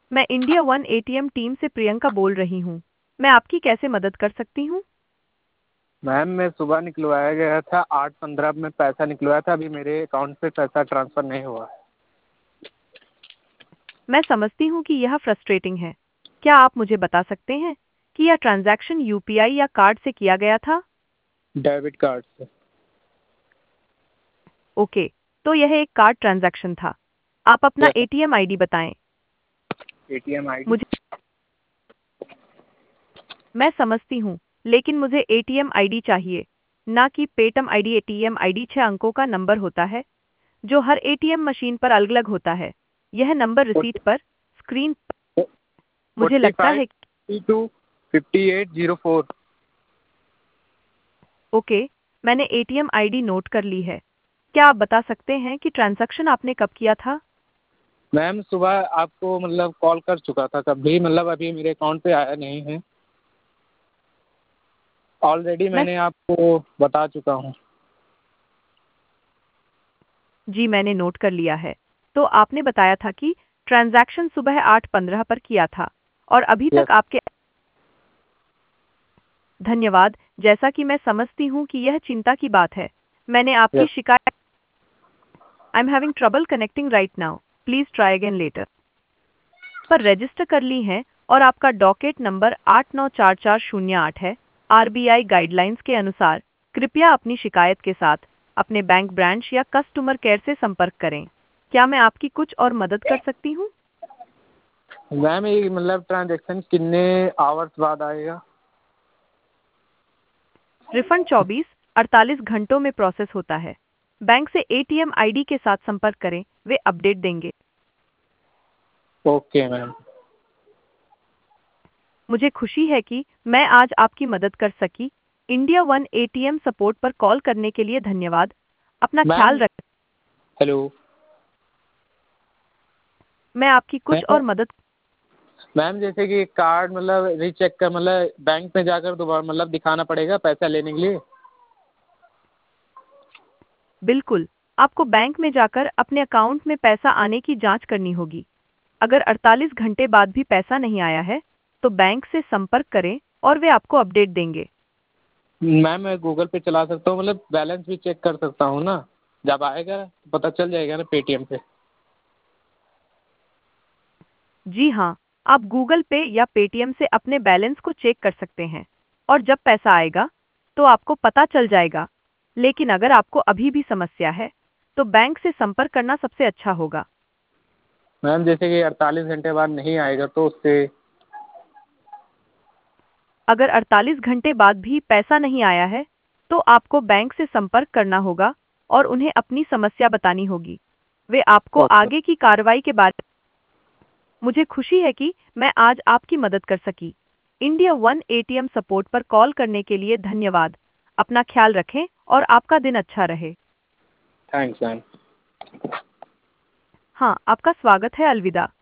मैं India one ATM team से प्रियंका बोल रही हूँ। मैं आपकी कैसे मदद कर सकती हूँ? मैम मैं सुबह निकलवाया गया था 8:15 में पैसा निकलवाया था, अभी मेरे अकाउंट पे पैसा ट्रांसफ़र नहीं हुआ। मैं समझती हूँ कि यह फ्रस्ट्रेटिंग है। क्या आप मुझे बता सकते हैं कि यह ट्रांजैक्शन यूपीआई या कार्ड से किया गया था? डेबिट कार्ड से। ओके, तो यह एक कार्ड ट्रांजैक्शन था। आप अपना यस। एटीएम आईडी बताएं। ATM ID. मुझे मैं समझती हूँ, लेकिन मुझे एटीएम आईडी चाहिए, ना कि पेटीएम आईडी। एटीएम आईडी 6 अंकों का नंबर होता है, जो हर एटीएम मशीन पर अलग-अलग होता है। यह नंबर रिसीट पर, स्क्रीन पर, मुझे लगता 45 है कि 52 5804। ओके, मैंने एटीएम आईडी नोट कर ली है। क्या आप बता सकते हैं कि ट्रांजैक्शन आपने कब किया था? मैम सुबह आपको मतलब कॉल कर चुका था कभी, मतलब अभी मेरे अकाउंट पे आया नहीं है। ऑलरेडी मैं मैंने आपको बता चुका हूँ। जी, मैंने नोट कर लिया है। तो आपने बताया था कि ट्रांजैक्शन सुबह 8:15 पर किया था और अभी यस। तक आपके धन्यवाद। जैसा कि मैं समझती हूँ कि यह चिंता की बात है। मैंने आपकी यस। शिकायत I am having trouble connecting right now, please try again later पर रजिस्टर कर ली है और आपका डॉकेट नंबर 894408 है। आरबीआई गाइडलाइंस के अनुसार कृपया अपनी शिकायत के साथ अपने बैंक ब्रांच या कस्टमर केयर से संपर्क करें। क्या मैं आपकी कुछ और मदद कर सकती हूँ? मैम ये मतलब ट्रांजेक्शन कितने आवर्स बाद आएगा? रिफंड 24-48 घंटों में प्रोसेस होता है। बैंक से एटीएम आईडी के साथ संपर्क करें, वे अपडेट देंगे। Okay ma'am. मुझे खुशी है कि मैं आज आपकी मदद कर सकी। इंडिया वन एटीएम सपोर्ट पर कॉल करने के लिए धन्यवाद। अपना ख्याल मैम रखें। हेलो। मैं आपकी कुछ मैम और मदद मैम जैसे कि कार्ड मतलब रीचेक कर मतलब बैंक में जाकर दोबारा मतलब दिखाना पड़ेगा पैसा लेने के लिए? बिल्कुल, आपको बैंक में जाकर अपने अकाउंट में पैसा आने की जांच करनी होगी। अगर 48 घंटे बाद भी पैसा नहीं आया है, तो बैंक से संपर्क करें और वे आपको अपडेट देंगे। मैम मैं गूगल पे चला सकता हूँ, मतलब बैलेंस भी चेक कर सकता हूँ ना? जब आएगा तो पता चल जाएगा ना पेटीएम पे। जी हाँ, आप गूगल पे या पेटीएम से अपने बैलेंस को चेक कर सकते हैं और जब पैसा आएगा, तो आपको पता चल जाएगा। लेकिन अगर आपको अभी भी समस्या है, तो बैंक से संपर्क करना सबसे अच्छा होगा। मैम जैसे कि 48 घंटे बाद नहीं आएगा तो उससे? अगर 48 घंटे बाद भी पैसा नहीं आया है, तो आपको बैंक से संपर्क करना होगा और उन्हें अपनी समस्या बतानी होगी। वे आपको ओके। आगे की कार्रवाई के बारे मुझे खुशी है कि मैं आज आपकी मदद कर सकी। इंडिया वन एटीएम सपोर्ट पर कॉल करने के लिए धन्यवाद। अपना ख्याल रखें और आपका दिन अच्छा रहे। Thanks ma'am. हाँ, आपका स्वागत है। अलविदा।